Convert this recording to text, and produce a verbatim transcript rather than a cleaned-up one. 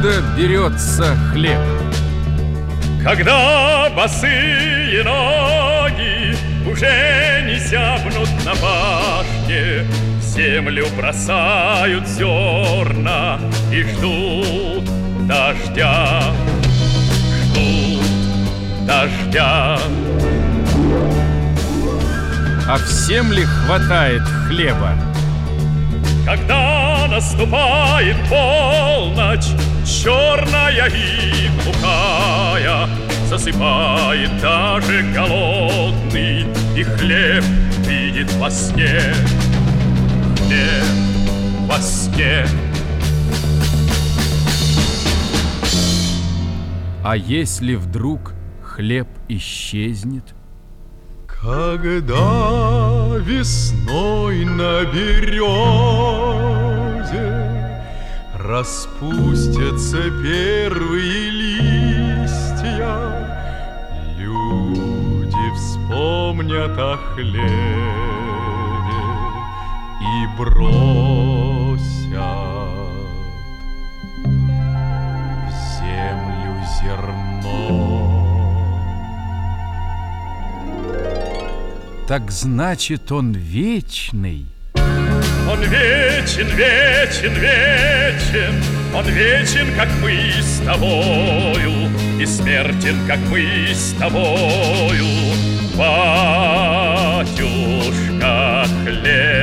Откуда берется хлеб? Когда босые ноги уже не зябнут на пашне, в землю бросают зерна и ждут дождя, ждут дождя. А всем ли хватает хлеба? Когда наступает полночь, черная и глухая, засыпает даже голодный, и хлеб видит во сне, хлеб во сне. А если вдруг хлеб исчезнет? Когда весной на березе распустятся первые листья, люди вспомнят о хлебе и бросят в землю зерно. Так значит, он вечный? Он вечен, вечен, вечен, он вечен, как мы с тобою, и смертен, как мы с тобою, батюшка хлеб.